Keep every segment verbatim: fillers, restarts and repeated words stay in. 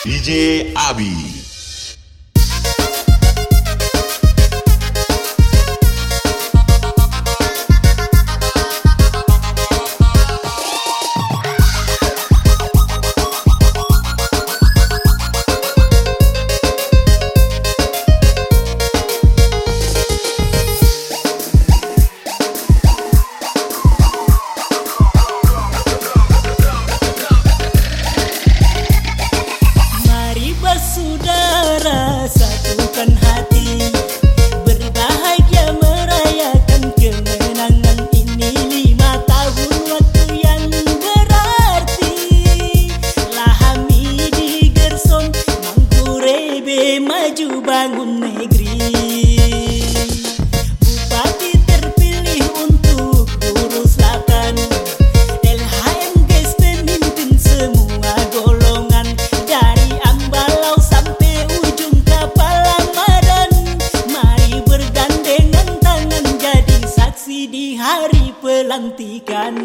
D J Abi. Saudara, satukan hati, berbahagia merayakan kemenangan ini. Lima tahun waktu yang berarti, Lahami di Gersom, Mangkurebe maju bangun negeri. Bupati terpilih untuk Buru Selatan, L H M Ges pemimpin semua golongan, dari Ambalau sampai ujung kapal Ramadan. Mari bergandengan tangan jadi saksi di hari pelantikan.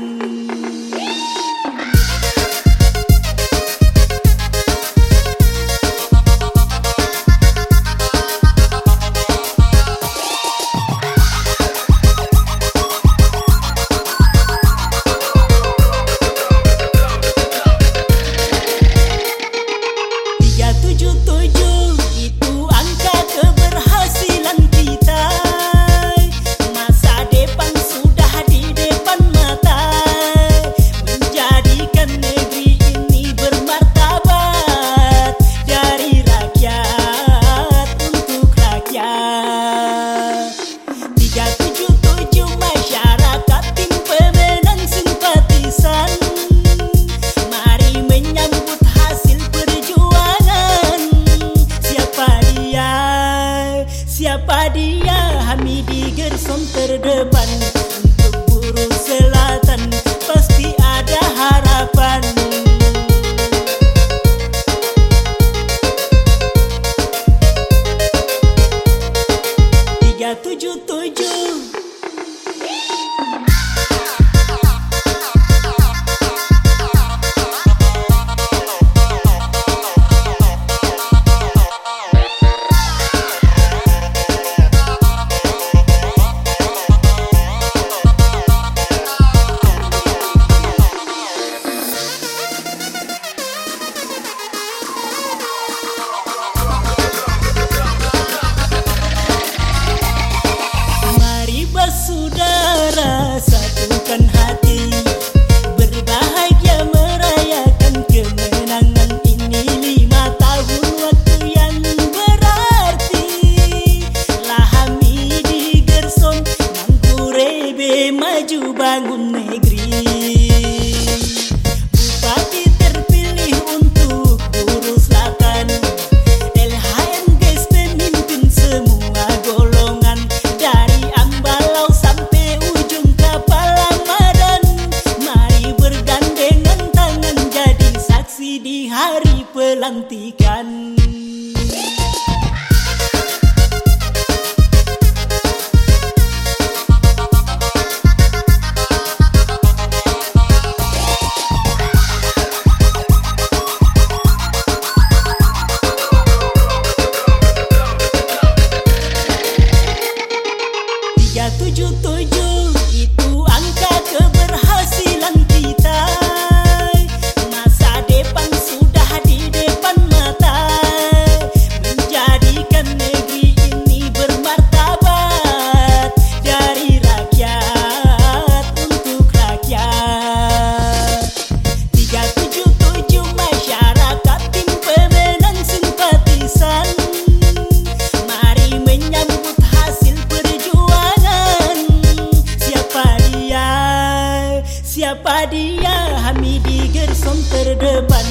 Tujuh tujuh itu angka keberhasilan kita. Masa depan sudah di depan mata, menjadikan negeri ini bermartabat, dari rakyat untuk rakyat. Tiga tujuh tujuh masyarakat tim pemenang simpatisan, mari menyambut hasil perjuangan. Siapa dia? Hamidi Gersom terdepan, untuk Buru Selatan pasti ada harapan. Tiga tujuh tujuh. Saudara, satukan hati, berbahagia merayakan kemenangan ini. Lima tahun waktu yang berarti, Lahami di Gersom, Mangkurebe maju bangun negeri. Bupati terpilih untuk Buru Selatan, L H M Ges pemimpin semua golongan, dari Ambalau sampai ujung kapal Ramadan. Mari bergandengan tangan jadi saksi di hari pelantikan. Tiga tujuh tujuh itu angka keberhasilan kita. Masa depan sudah di depan mata, menjadikan negeri ini bermartabat, dari rakyat untuk rakyat. Tiga tujuh tujuh masyarakat tim pemenang simpatisan, mari menyambut hasil perjuangan. Siapa dia? Hamidi Gersom terdepan,